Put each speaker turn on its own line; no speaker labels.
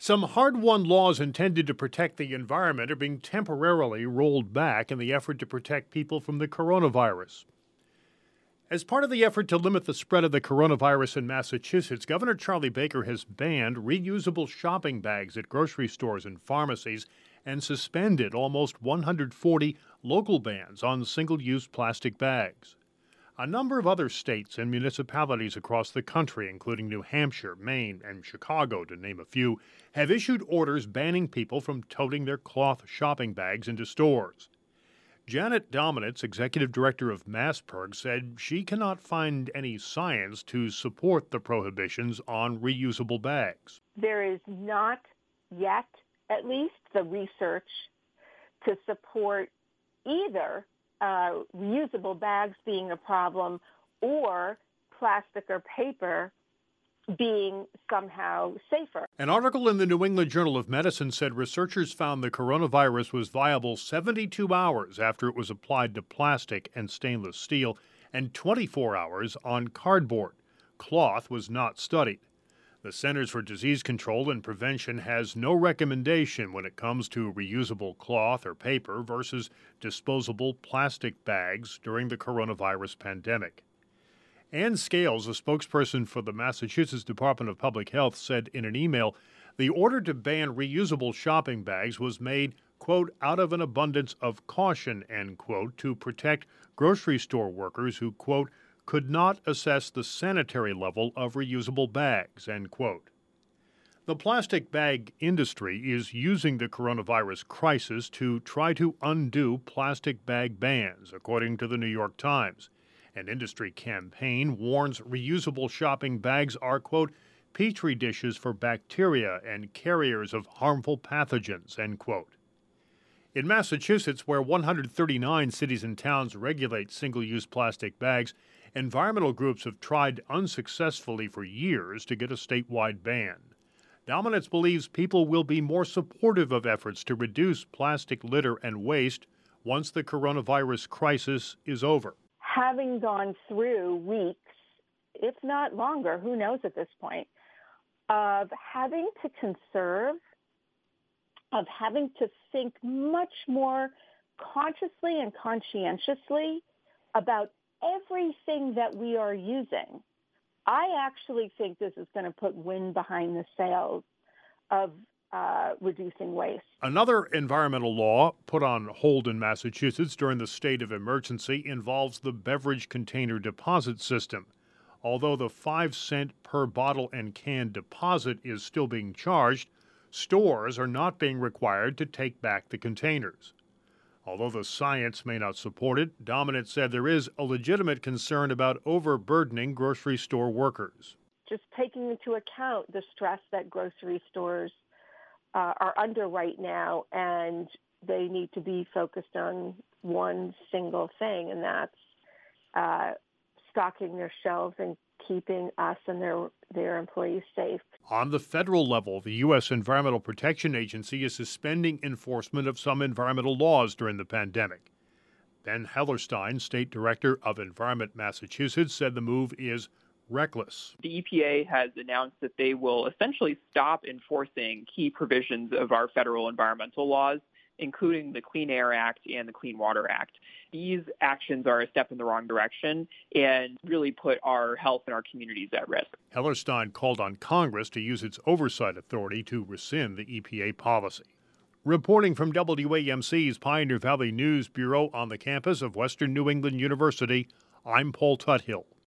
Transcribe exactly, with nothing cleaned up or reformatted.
Some hard-won laws intended to protect the environment are being temporarily rolled back in the effort to protect people from the coronavirus. As part of the effort to limit the spread of the coronavirus in Massachusetts, Governor Charlie Baker has banned reusable shopping bags at grocery stores and pharmacies and suspended almost one hundred forty local bans on single-use plastic bags. A number of other states and municipalities across the country, including New Hampshire, Maine, and Chicago, to name a few, have issued orders banning people from toting their cloth shopping bags into stores. Janet Dominitz, executive director of MassPerg, said she cannot find any science to support the prohibitions on reusable bags.
There is not yet, at least, the research to support either uh, reusable bags being a problem or plastic or paper being somehow safer.
An article in the New England Journal of Medicine said researchers found the coronavirus was viable seventy-two hours after it was applied to plastic and stainless steel and twenty-four hours on cardboard. Cloth was not studied. The Centers for Disease Control and Prevention has no recommendation when it comes to reusable cloth or paper versus disposable plastic bags during the coronavirus pandemic. Ann Scales, a spokesperson for the Massachusetts Department of Public Health, said in an email, the order to ban reusable shopping bags was made, quote, out of an abundance of caution, end quote, to protect grocery store workers who, quote, could not assess the sanitary level of reusable bags, end quote. The plastic bag industry is using the coronavirus crisis to try to undo plastic bag bans, according to the New York Times. An industry campaign warns reusable shopping bags are, quote, petri dishes for bacteria and carriers of harmful pathogens, end quote. In Massachusetts, where one hundred thirty-nine cities and towns regulate single-use plastic bags, environmental groups have tried unsuccessfully for years to get a statewide ban. Dominitz believes people will be more supportive of efforts to reduce plastic litter and waste once the coronavirus crisis is over.
Having gone through weeks, if not longer, who knows at this point, of having to conserve, of having to think much more consciously and conscientiously about everything that we are using, I actually think this is going to put wind behind the sails of uh, reducing waste.
Another environmental law put on hold in Massachusetts during the state of emergency involves the beverage container deposit system. Although the five cent per bottle and can deposit is still being charged, stores are not being required to take back the containers. Although the science may not support it, Dominitz said there is a legitimate concern about overburdening grocery store workers.
Just taking into account the stress that grocery stores uh, are under right now, and they need to be focused on one single thing, and that's uh, stocking their shelves and keeping us and their, their employees safe.
On the federal level, the U S Environmental Protection Agency is suspending enforcement of some environmental laws during the pandemic. Ben Hellerstein, State Director of Environment Massachusetts, said the move is reckless.
The E P A has announced that they will essentially stop enforcing key provisions of our federal environmental laws, including the Clean Air Act and the Clean Water Act. These actions are a step in the wrong direction and really put our health and our communities at risk.
Hellerstein called on Congress to use its oversight authority to rescind the E P A policy. Reporting from W A M C's Pioneer Valley News Bureau on the campus of Western New England University, I'm Paul Tuthill.